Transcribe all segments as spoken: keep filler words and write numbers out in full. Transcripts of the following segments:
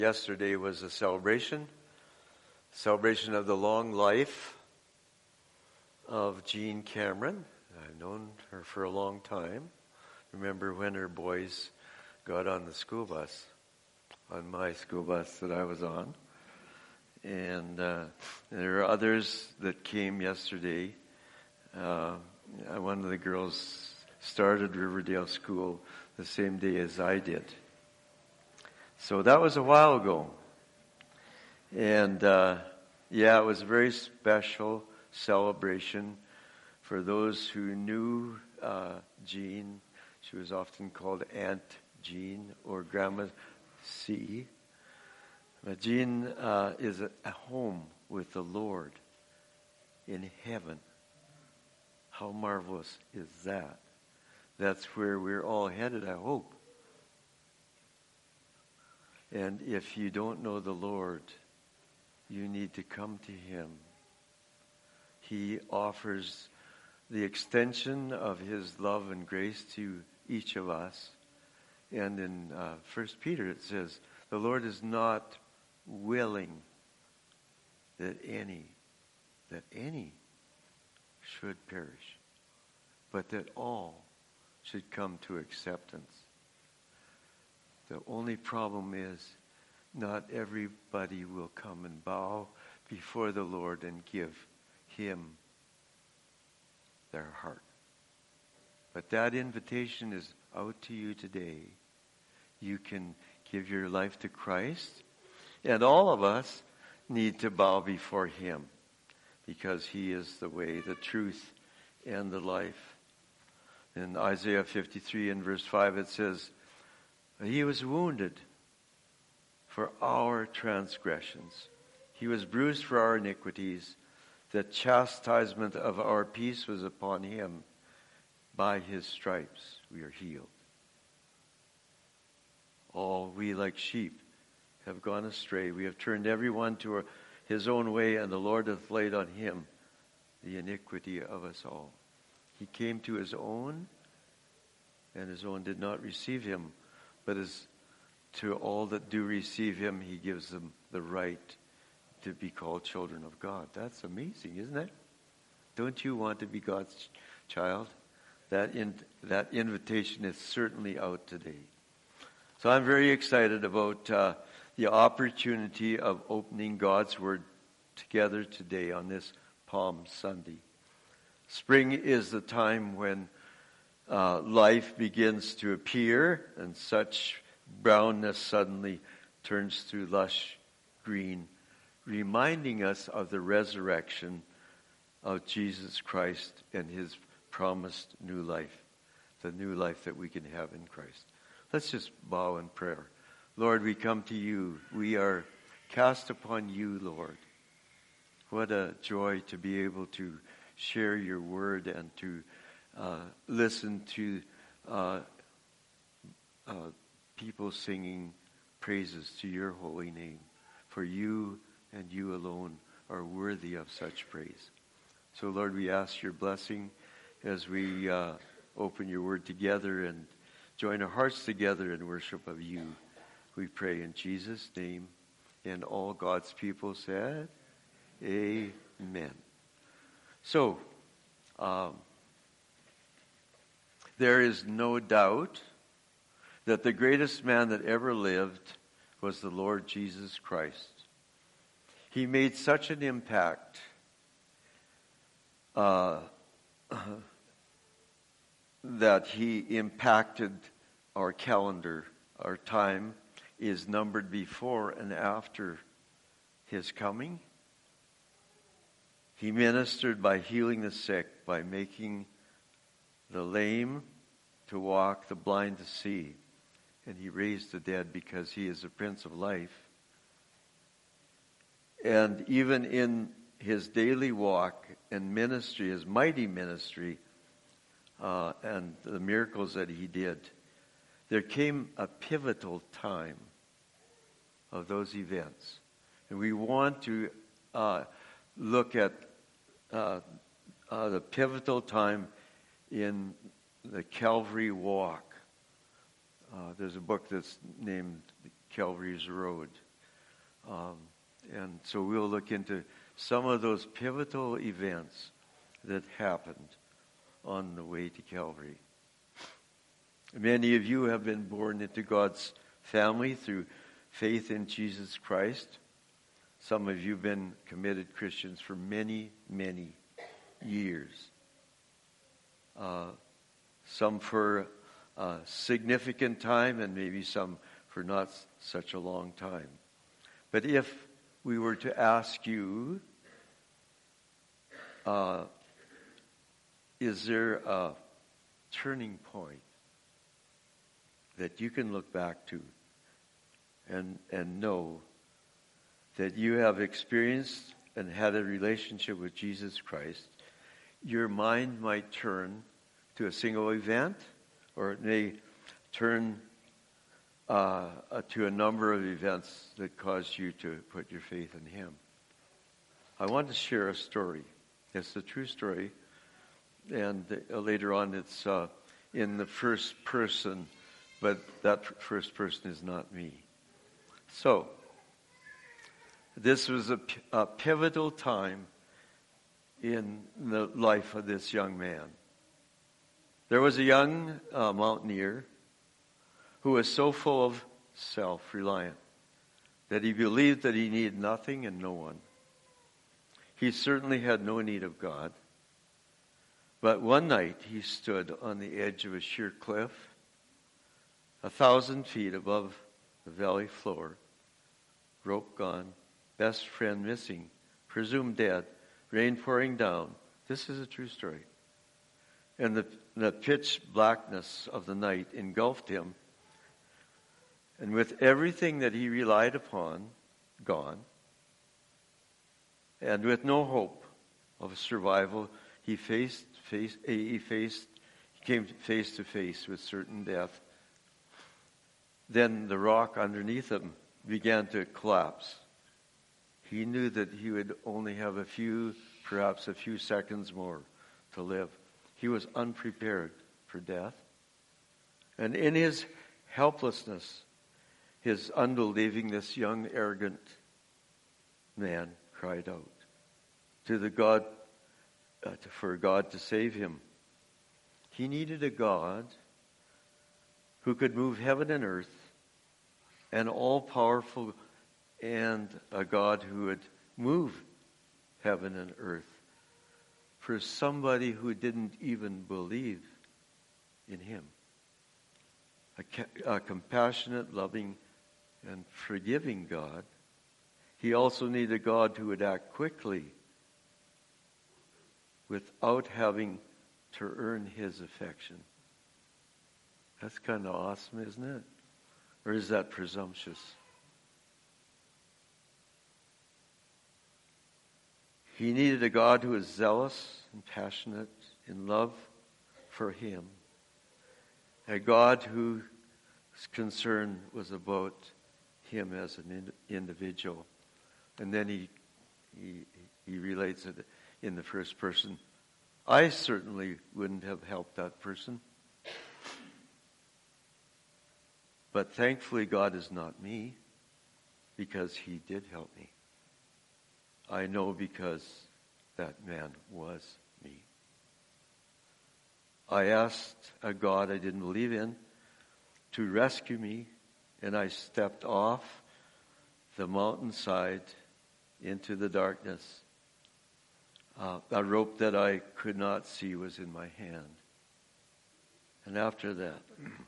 Yesterday was a celebration, celebration of the long life of Jean Cameron. I've known her for a long time. Remember when her boys got on the school bus, on my school bus that I was on. And uh, there are others that came yesterday. Uh, one of the girls started Riverdale School the same day as I did. So that was a while ago. And uh, yeah, it was a very special celebration for those who knew uh, Jean. She was often called Aunt Jean or Grandma C. But Jean uh, is at home with the Lord in heaven. How marvelous is that? That's where we're all headed, I hope. And if you don't know the Lord, you need to come to Him. He offers the extension of His love and grace to each of us. And in uh, First Peter it says, the Lord is not willing that any, that any should perish, but that all should come to acceptance. The only problem is not everybody will come and bow before the Lord and give Him their heart. But that invitation is out to you today. You can give your life to Christ, and all of us need to bow before Him because He is the way, the truth, and the life. In Isaiah fifty-three and verse five it says, He was wounded for our transgressions. He was bruised for our iniquities. The chastisement of our peace was upon Him. By His stripes we are healed. All we like sheep have gone astray. We have turned everyone to our, his own way, and the Lord hath laid on Him the iniquity of us all. He came to His own, and His own did not receive Him. But as to all that do receive Him, He gives them the right to be called children of God. That's amazing, isn't it? Don't you want to be God's child? That in, that invitation is certainly out today. So I'm very excited about uh, the opportunity of opening God's Word together today on this Palm Sunday. Spring is the time when uh, life begins to appear, and such brownness suddenly turns to lush green, reminding us of the resurrection of Jesus Christ and His promised new life, the new life that we can have in Christ. Let's just bow in prayer. Lord, we come to You. We are cast upon You, Lord. What a joy to be able to share Your word and to uh, listen to uh, uh, people singing praises to Your holy name. For You and You alone are worthy of such praise. So, Lord, we ask Your blessing as we uh, open Your word together and join our hearts together in worship of You. We pray in Jesus' name, and all God's people said, Amen. So, um, there is no doubt that the greatest man that ever lived was the Lord Jesus Christ. He made such an impact uh, that He impacted our calendar. Our time is numbered before and after His coming. He ministered by healing the sick, by making the lame to walk, the blind to see. And He raised the dead because He is the Prince of Life. And even in His daily walk and ministry, His mighty ministry, uh, and the miracles that He did, there came a pivotal time of those events. And we want to uh, look at uh, uh, the pivotal time in the Calvary Walk. Uh, there's a book that's named Calvary's Road. Um, and so we'll look into some of those pivotal events that happened on the way to Calvary. Many of you have been born into God's family through faith in Jesus Christ. Some of you have been committed Christians for many, many years. Uh, some for a significant time and maybe some for not such a long time. But if we were to ask you, uh, is there a turning point that you can look back to and, and know that you have experienced and had a relationship with Jesus Christ, your mind might turn to a single event, or it may turn uh, to a number of events that caused you to put your faith in Him. I want to share a story. It's a true story, and uh, later on it's uh, in the first person, but that first person is not me. So, this was a, a pivotal time in the life of this young man. There was a young uh, mountaineer who was so full of self-reliant that he believed that he needed nothing and no one. He certainly had no need of God. But one night he stood on the edge of a sheer cliff, a thousand feet above the valley floor, rope gone, best friend missing, presumed dead, rain pouring down. This is a true story. And the, the pitch blackness of the night engulfed him. And with everything that he relied upon gone, and with no hope of survival, he faced, face, he faced, he came face to face with certain death. Then the rock underneath him began to collapse. He knew that he would only have a few, perhaps a few seconds more to live. He was unprepared for death. And in his helplessness, his unbelieving, this young, arrogant man cried out to the God, uh, to, for God to save him. He needed a God who could move heaven and earth, and all-powerful, and a God who would move heaven and earth for somebody who didn't even believe in him. A, a compassionate, loving, and forgiving God. He also needed a God who would act quickly without having to earn his affection. That's kind of awesome, isn't it? Or is that presumptuous? He needed a God who was zealous and passionate in love for him. A God whose concern was about him as an individual. And then he, he, he relates it in the first person. I certainly wouldn't have helped that person. But thankfully God is not me, because he did help me. I know because that man was me. I asked a God I didn't believe in to rescue me, and I stepped off the mountainside into the darkness. Uh, a rope that I could not see was in my hand. And after that,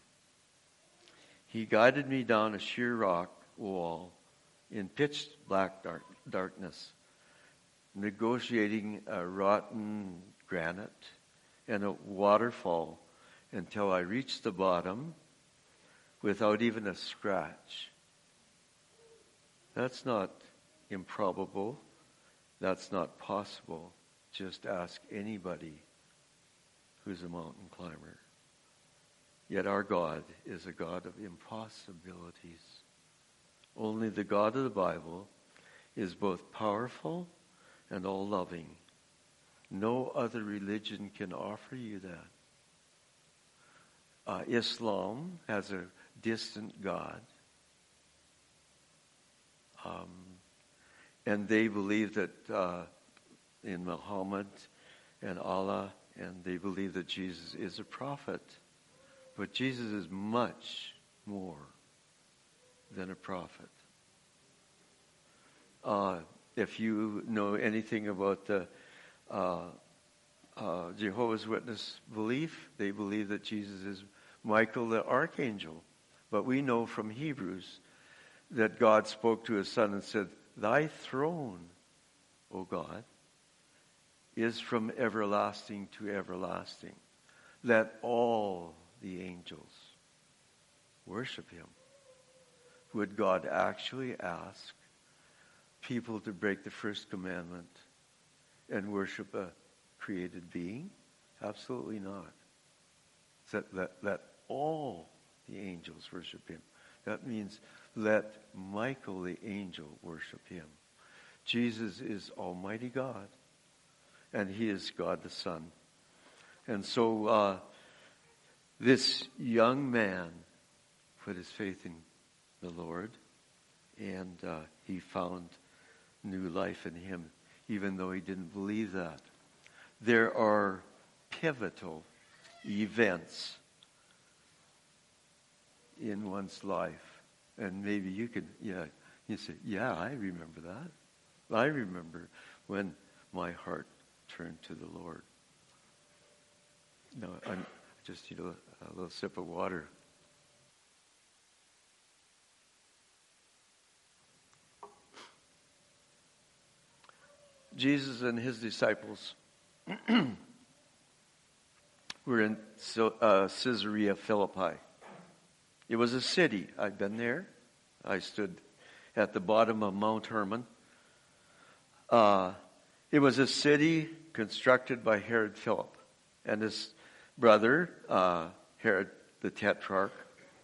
he guided me down a sheer rock wall in pitch black dark, darkness, negotiating a rotten granite and a waterfall until I reached the bottom without even a scratch. That's not improbable. That's not possible. Just ask anybody who's a mountain climber. Yet our God is a God of impossibilities. Only the God of the Bible is both powerful and all-loving. No other religion can offer you that. Uh, Islam has a distant God. Um, And they believe that uh, in Muhammad and Allah, and they believe that Jesus is a prophet. But Jesus is much more than a prophet. Uh, if you know anything about the uh, uh, Jehovah's Witness belief, they believe that Jesus is Michael the archangel. But we know from Hebrews that God spoke to his son and said, "Thy throne, O God, is from everlasting to everlasting. Let all the angels worship him." Would God actually ask people to break the first commandment and worship a created being? Absolutely not. Let, let, let all the angels worship him. That means let Michael the angel worship him. Jesus is Almighty God, and he is God the Son. And so uh, this young man put his faith in the Lord, and uh, he found new life in him, even though he didn't believe that. There are pivotal events in one's life. And maybe you could, yeah, you say, yeah, I remember that. I remember when my heart turned to the Lord. No, I'm just, you know, a little sip of water. Jesus and his disciples were in uh, Caesarea Philippi. It was a city. I've been there. I stood at the bottom of Mount Hermon. Uh, it was a city constructed by Herod Philip and his brother, uh, Herod the Tetrarch.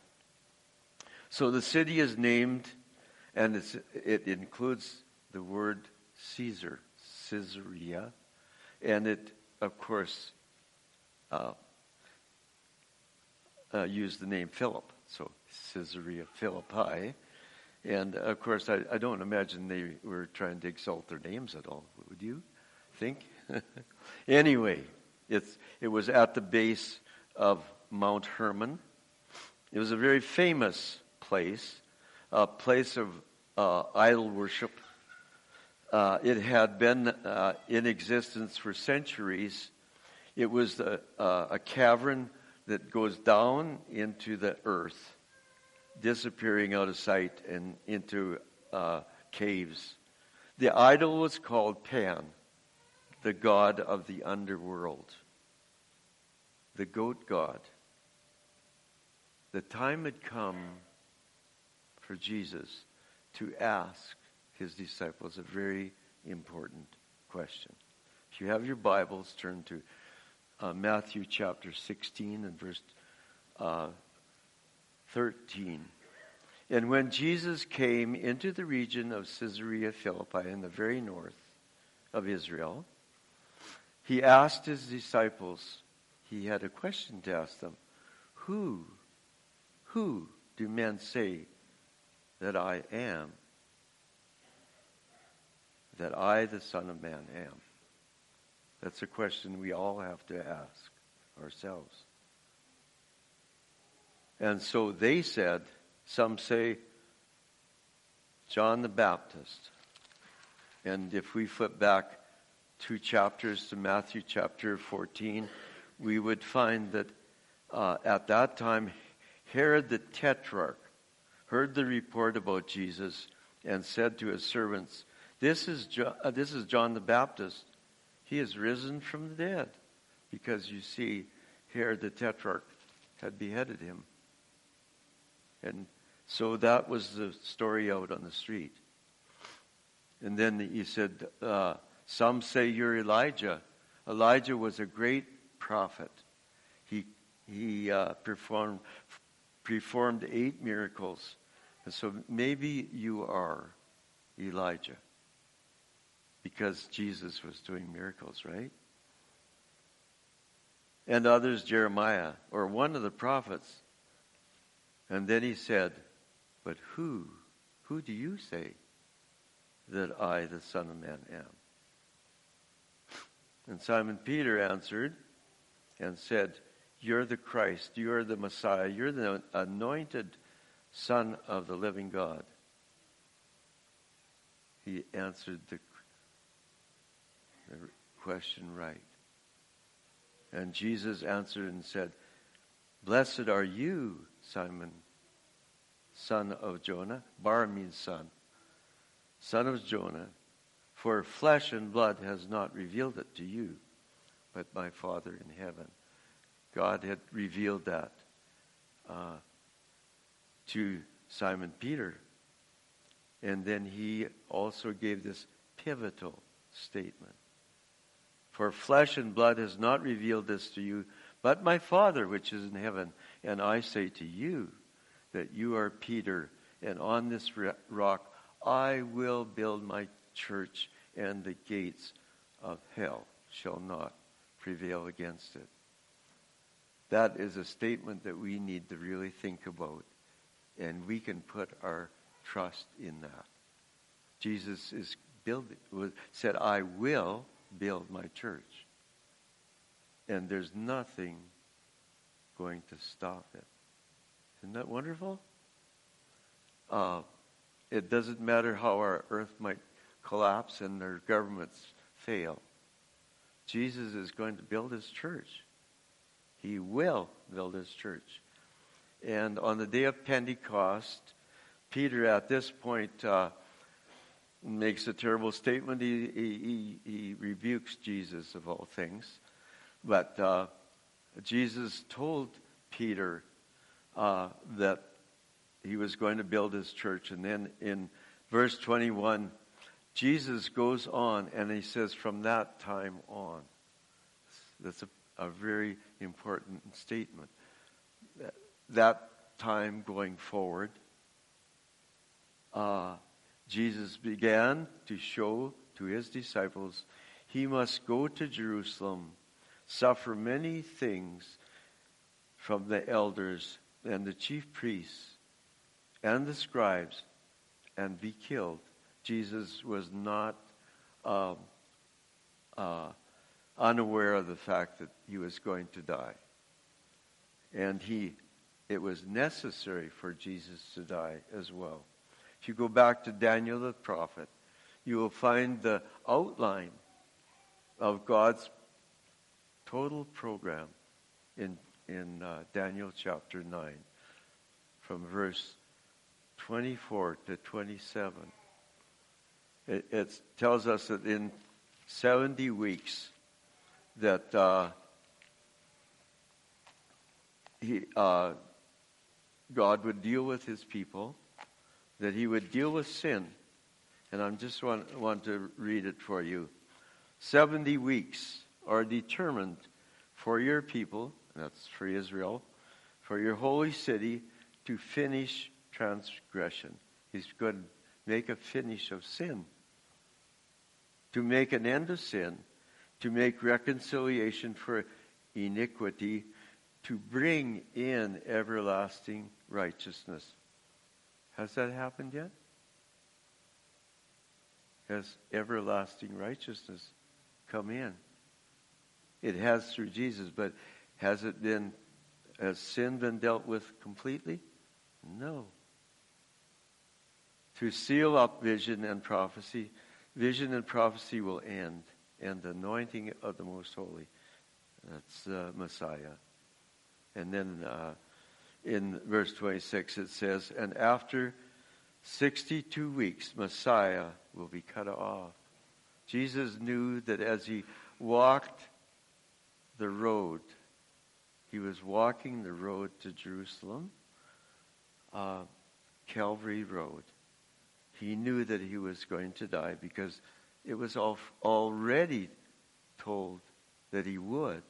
So the city is named, and it's, it includes the word Caesar, Caesarea, and it, of course, uh, uh, used the name Philip. So Caesarea Philippi. And, of course, I, I don't imagine they were trying to exalt their names at all. Would you think? Anyway, it's, it was at the base of Mount Hermon. It was a very famous place, a place of uh, idol worship. Uh, it had been uh, in existence for centuries. It was a, uh, a cavern that goes down into the earth, disappearing out of sight and into uh, caves. The idol was called Pan, the god of the underworld, the goat god. The time had come for Jesus to ask his disciples a very important question. If you have your Bibles, turn to uh, Matthew chapter sixteen and verse uh, thirteen. And when Jesus came into the region of Caesarea Philippi in the very north of Israel, he asked his disciples, he had a question to ask them, Who, who do men say that I am? That I, the Son of Man, am? That's a question we all have to ask ourselves. And so they said, some say, John the Baptist. And if we flip back two chapters to Matthew chapter fourteen, we would find that uh, at that time, Herod the Tetrarch heard the report about Jesus and said to his servants, This is jo- uh, this is John the Baptist. He is risen from the dead. Because you see, Herod the Tetrarch had beheaded him. And so that was the story out on the street. And then he said, uh, some say you're Elijah. Elijah was a great prophet. He he uh, performed performed eight miracles. And so maybe you are Elijah. Because Jesus was doing miracles, right? And others, Jeremiah, or one of the prophets. And then he said, but who, who do you say that I, the Son of Man, am? And Simon Peter answered and said, You're the Christ, you're the Messiah, you're the anointed Son of the living God. He answered the, the question right. And Jesus answered and said, Blessed are you, Simon, son of Jonah. Bar means son. Son of Jonah. For flesh and blood has not revealed it to you, but my Father in heaven. God had revealed that uh, to Simon Peter. And then he also gave this pivotal statement. For flesh and blood has not revealed this to you, but my Father which is in heaven. And I say to you that you are Peter, and on this rock I will build my church, and the gates of hell shall not prevail against it. That is a statement that we need to really think about, and we can put our trust in that. Jesus is building, said, I will build my church. And there's nothing going to stop it. Isn't that wonderful? Uh, it doesn't matter how our earth might collapse and our governments fail. Jesus is going to build his church. He will build his church. And on the day of Pentecost, Peter at this point uh, makes a terrible statement. He, he, he rebukes Jesus of all things. But uh, Jesus told Peter uh, that he was going to build his church. And then in verse twenty-one, Jesus goes on and he says, from that time on. That's a, a very important statement. That, that time going forward, uh, Jesus began to show to his disciples he must go to Jerusalem, suffer many things from the elders and the chief priests and the scribes, and be killed. Jesus was not um, uh, unaware of the fact that he was going to die. And he, it was necessary for Jesus to die as well. If you go back to Daniel the prophet, you will find the outline of God's total program in, in uh, Daniel chapter nine, from verse twenty-four to twenty-seven. It, it tells us that in seventy weeks that uh, he, uh, God would deal with his people, that he would deal with sin. And I just want, want to read it for you. seventy weeks are determined for your people, that's for Israel, for your holy city, to finish transgression. He's going to make a finish of sin. To make an end of sin, to make reconciliation for iniquity, to bring in everlasting righteousness. Has that happened yet? Has everlasting righteousness come in? It has through Jesus, but has it been, has sin been dealt with completely? No. To seal up vision and prophecy, vision and prophecy will end, and the anointing of the Most Holy, that's the Messiah. And then uh, in verse twenty-six it says, and after sixty-two weeks, Messiah will be cut off. Jesus knew that as he walked the road, he was walking the road to Jerusalem, uh, Calvary Road. He knew that he was going to die because it was all, already told that he would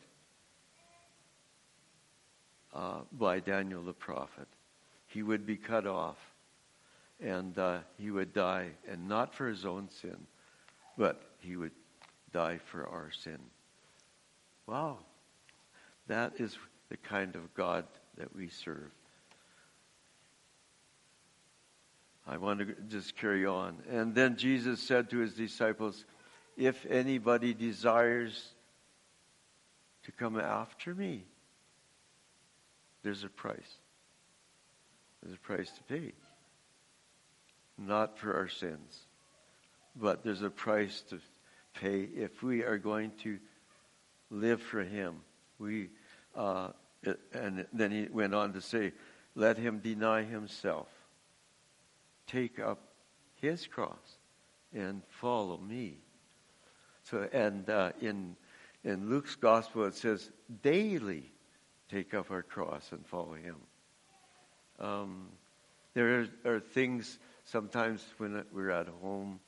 uh, by Daniel the prophet. He would be cut off, and uh, he would die, and not for his own sin, but he would die for our sin. Wow. That is the kind of God that we serve. I want to just carry on. And then Jesus said to his disciples, if anybody desires to come after me, there's a price. There's a price to pay. Not for our sins, but there's a price to pay if we are going to live for him. We uh, and then he went on to say, let him deny himself, take up his cross, and follow me. So, and uh, in in Luke's gospel it says, daily take up our cross and follow him. Um, there are, are things sometimes when we're at home,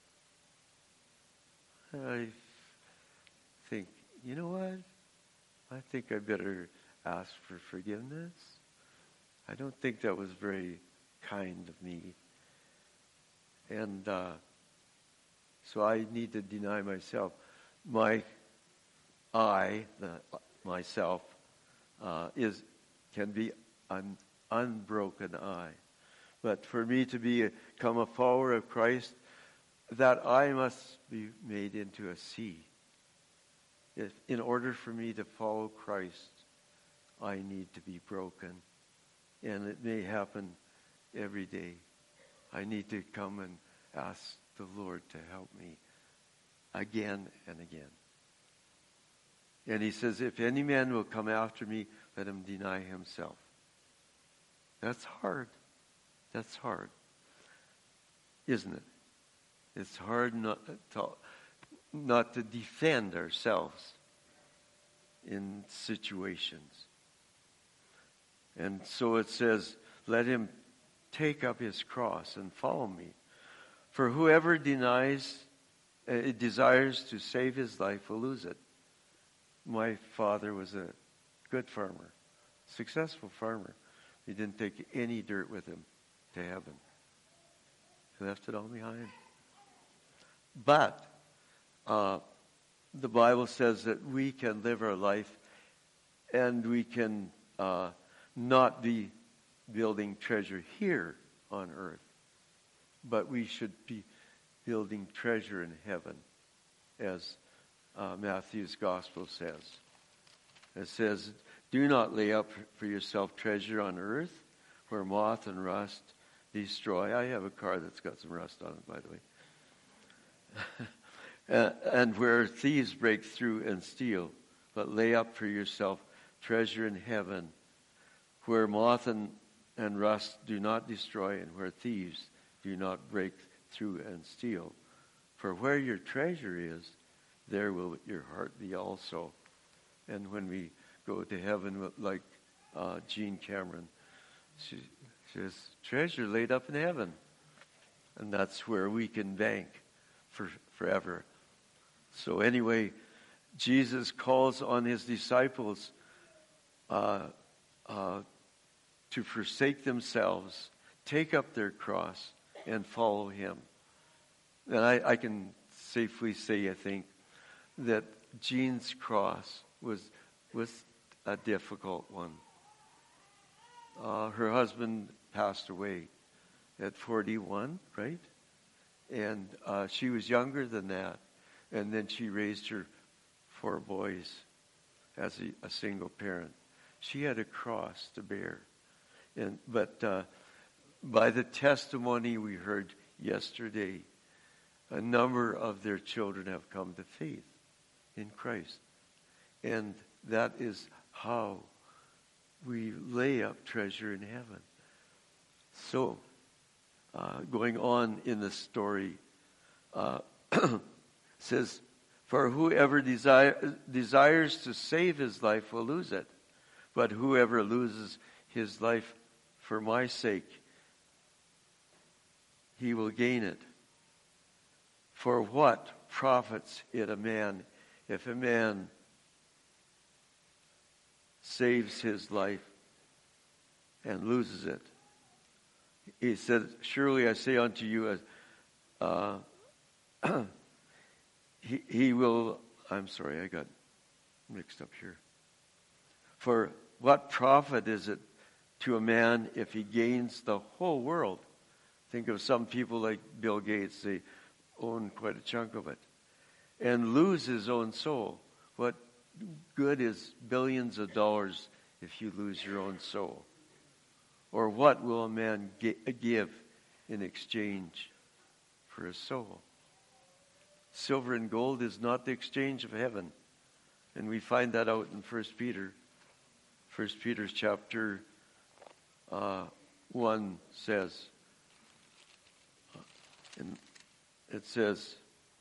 I think, you know what? I think I better ask for forgiveness. I don't think that was very kind of me. And uh, so I need to deny myself. My I, the, myself, uh, is can be an unbroken I. But for me to become a follower of Christ, that I must be made into a C. If, in order for me to follow Christ, I need to be broken. And it may happen every day. I need to come and ask the Lord to help me again and again. And he says, if any man will come after me, let him deny himself. That's hard. That's hard. Isn't it? It's hard not to, not to defend ourselves in situations. And so it says, let him take up his cross and follow me. For whoever denies, uh, desires to save his life will lose it. My father was a good farmer, successful farmer. He didn't take any dirt with him to heaven. He left it all behind. But uh, the Bible says that we can live our life and we can uh, not be building treasure here on earth, but we should be building treasure in heaven, as uh, Matthew's gospel says. It says, do not lay up for yourself treasure on earth where moth and rust destroy. I have a car that's got some rust on it, by the way. uh, and where thieves break through and steal. But lay up for yourself treasure in heaven where moth and, and rust do not destroy and where thieves do not break through and steal. For where your treasure is, there will your heart be also. And when we go to heaven, like uh, Jean Cameron, she, she has treasure laid up in heaven. And that's where we can bank for forever. So anyway, Jesus calls on his disciples uh, uh, to forsake themselves, take up their cross, and follow him. And I, I can safely say, I think, that Jean's cross was was a difficult one. Uh, her husband passed away at forty-one, right? And uh, she was younger than that. And then she raised her four boys as a, a single parent. She had a cross to bear. And but uh, by the testimony we heard yesterday, a number of their children have come to faith in Christ. And that is how we lay up treasure in heaven. So, uh, going on in the story, uh, says, for whoever desire, desires to save his life will lose it. But whoever loses his life for my sake, he will gain it. For what profits it a man if a man saves his life and loses it? He said, surely I say unto you, uh, he, he will, I'm sorry, I got mixed up here. For what profit is it to a man if he gains the whole world Think of some people like Bill Gates. They own quite a chunk of it. And lose his own soul. What good is billions of dollars if you lose your own soul? Or what will a man give in exchange for his soul? Silver and gold is not the exchange of heaven. And we find that out in First Peter. First Peter chapter uh, one says, and it says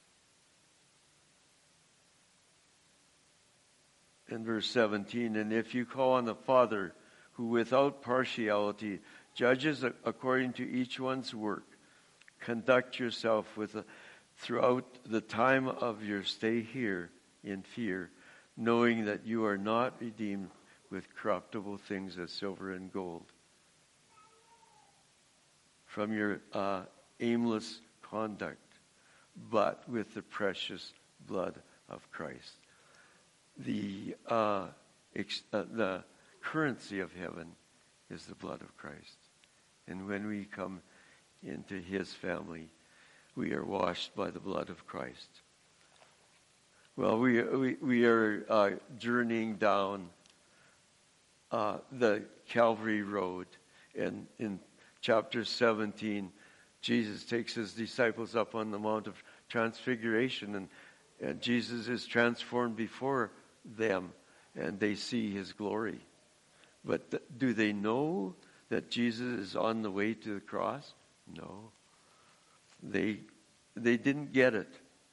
in verse seventeen, and if you call on the Father, who without partiality judges according to each one's work, conduct yourself with a, throughout the time of your stay here in fear, knowing that you are not redeemed with corruptible things as silver and gold from your uh, aimless conduct, but with the precious blood of Christ. The uh, ex- uh, the currency of heaven is the blood of Christ. And when we come into his family, we are washed by the blood of Christ. Well, we we, we are uh, journeying down uh, the Calvary Road. And in chapter seventeen, Jesus takes his disciples up on the Mount of Transfiguration, and, and Jesus is transformed before them, and they see his glory. But th- do they know that Jesus is on the way to the cross? No. They they didn't get it.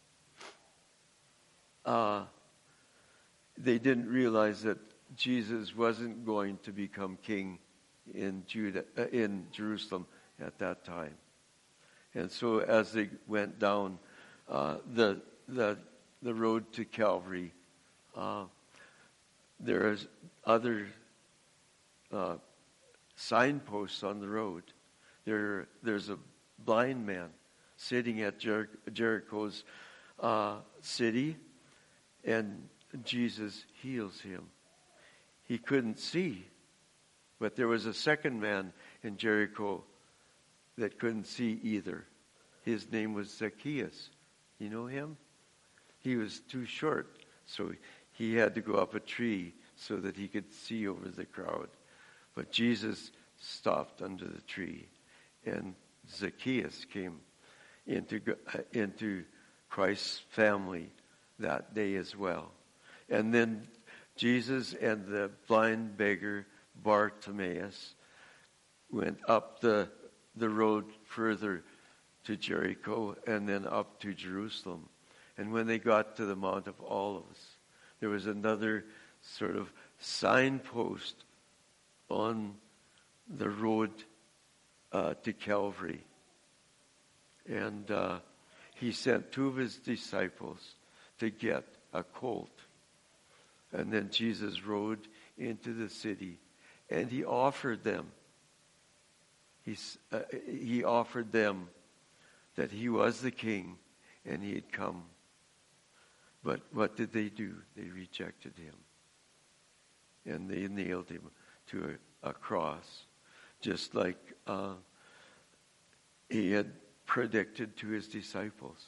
Uh, they didn't realize that Jesus wasn't going to become king in Judah, uh, in Jerusalem at that time. And so, as they went down uh, the the the road to Calvary, uh, there is other uh, signposts on the road. There, there's a blind man sitting at Jer- Jericho's uh, city, and Jesus heals him. He couldn't see, but there was a second man in Jericho that couldn't see either. His name was Zacchaeus. You know him? He was too short, so he had to go up a tree so that he could see over the crowd. But Jesus stopped under the tree, and Zacchaeus came into into Christ's family that day as well. And then Jesus and the blind beggar Bartimaeus went up the the road further to Jericho and then up to Jerusalem. And when they got to the Mount of Olives, there was another sort of signpost on the road uh, to Calvary. And uh, he sent two of his disciples to get a colt. And then Jesus rode into the city, and he offered them. He, uh, he offered them that he was the king and he had come. But what did they do? They rejected him. And they nailed him to a, a cross, just like uh, he had predicted to his disciples.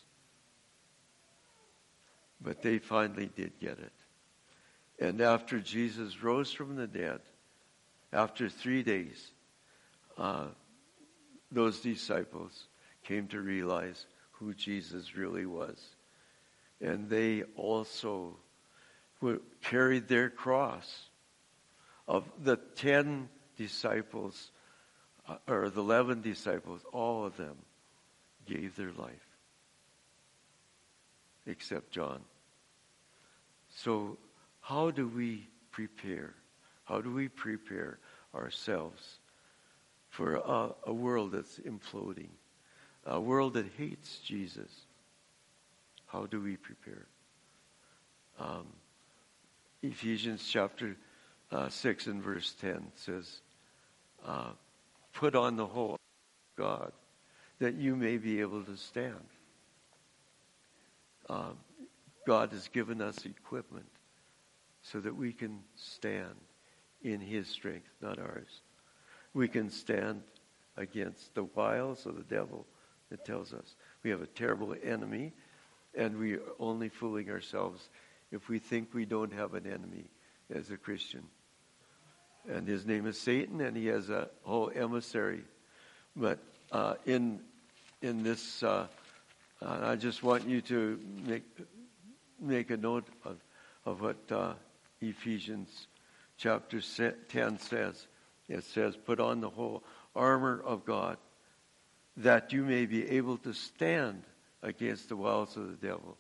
But they finally did get it. And after Jesus rose from the dead, after three days, uh, those disciples came to realize who Jesus really was. And they also were, carried their cross. Of the ten disciples, uh, or the eleven disciples, all of them gave their life. Except John. So how do we prepare? How do we prepare ourselves for a, a world that's imploding? A world that hates Jesus? How do we prepare? Um, Ephesians chapter uh, six and verse ten says, uh, put on the whole God, that you may be able to stand. Uh, God has given us equipment so that we can stand in his strength, not ours. We can stand against the wiles of the devil. It tells us we have a terrible enemy, and we are only fooling ourselves if we think we don't have an enemy as a Christian. And his name is Satan, and he has a whole emissary. But uh, in in this, uh, uh, I just want you to make make a note of, of what uh, Ephesians chapter ten says. It says, put on the whole armor of God, that you may be able to stand against the wiles of the devil.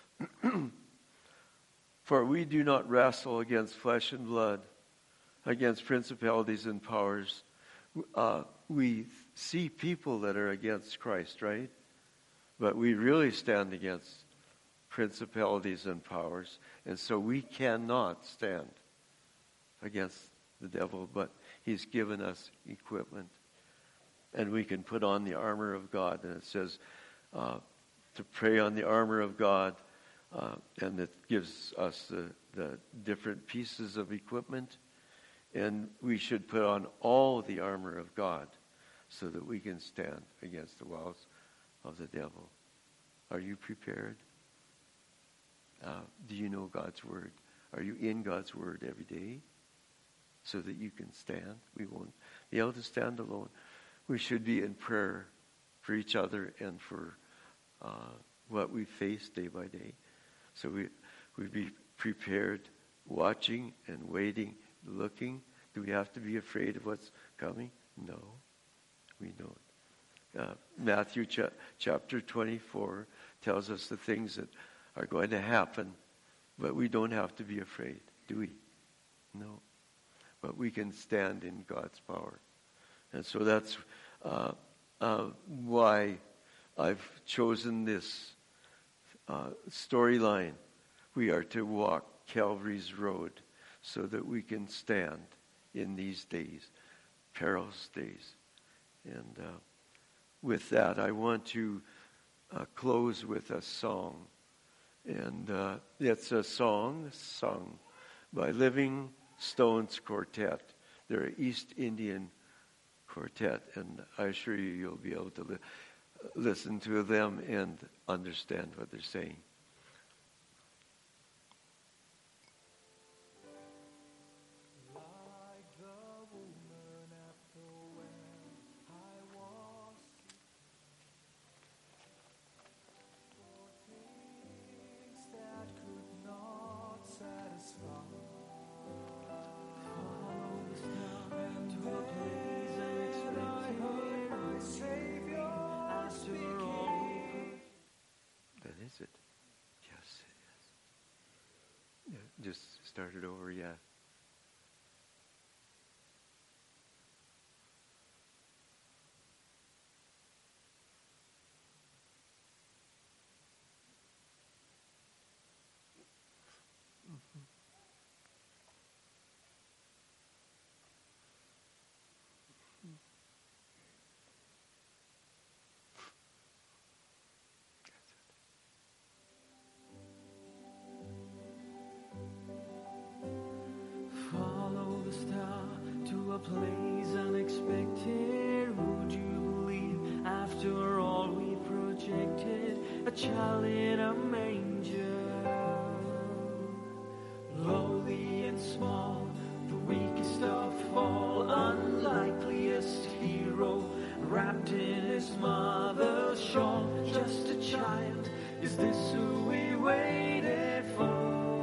For we do not wrestle against flesh and blood, against principalities and powers. Uh, we see people that are against Christ, right? But we really stand against principalities and powers. And so we cannot stand against the devil, but he's given us equipment. And we can put on the armor of God. And it says uh, to pray on the armor of God. Uh, and it gives us the, the different pieces of equipment. And we should put on all the armor of God so that we can stand against the wiles of the devil. Are you prepared? Uh, do you know God's word? Are you in God's word every day so that you can stand? We won't be able to stand alone. We should be in prayer for each other and for uh, what we face day by day. So we we be prepared, watching and waiting, looking. Do we have to be afraid of what's coming? No, we don't. Uh, Matthew cha- chapter twenty-four tells us the things that are going to happen, but we don't have to be afraid, do we? No. But we can stand in God's power. And so that's uh, uh, why I've chosen this uh, storyline. We are to walk Calvary's road so that we can stand in these days, perilous days. And uh, with that, I want to uh, close with a song. And uh, it's a song sung by Living Stones Quartet. They're an East Indian quartet, and I assure you you'll be able to li- listen to them and understand what they're saying. Is it? Yes, it is. Yeah, just start it over, yeah. Mm-hmm. A place unexpected. Would you believe after all we projected? A child in a manger, lowly and small, the weakest of all, unlikeliest hero, wrapped in his mother's shawl. Just a child, is this who we waited for?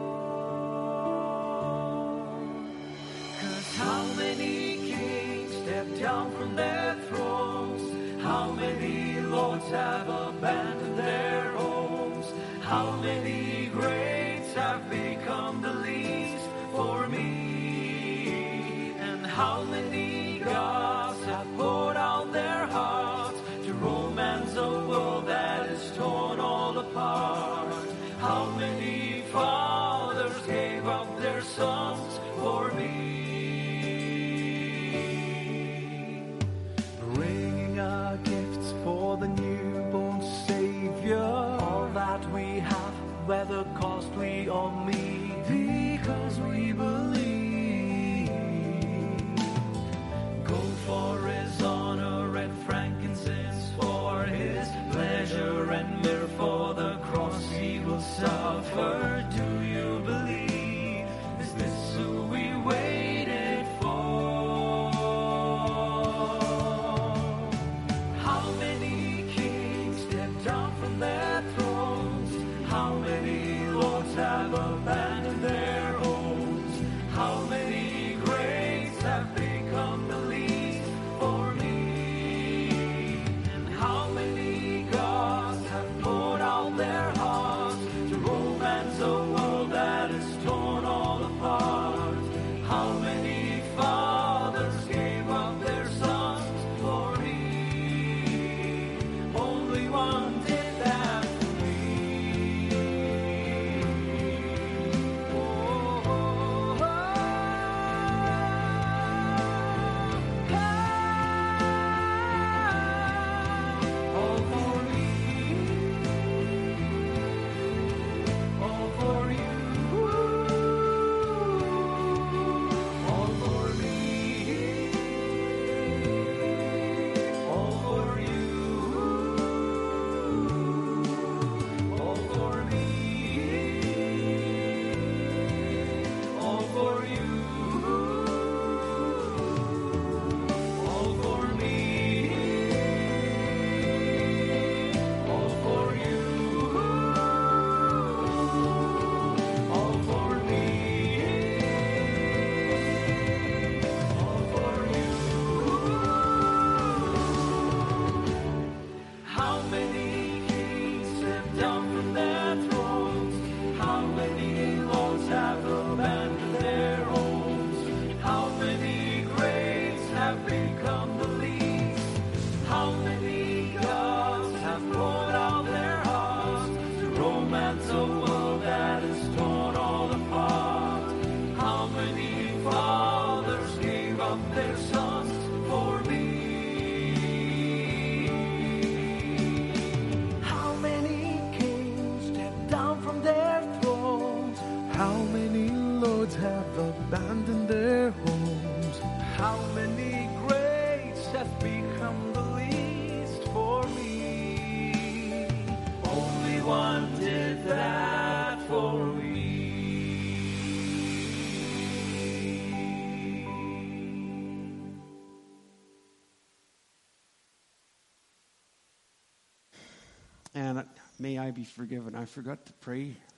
How many kings step down from their thrones? How many lords have abandoned their homes? How many greats have become the least for me? And how many gods have poured out their hearts to romance a world that is torn all apart? How many fathers gave up their sons for me? For the newborn Savior, all that we have, whether costly or mean, because we believe. Go for his honor and many greats have become the least for me. Only one did that for me. And may I be forgiven. I forgot to pray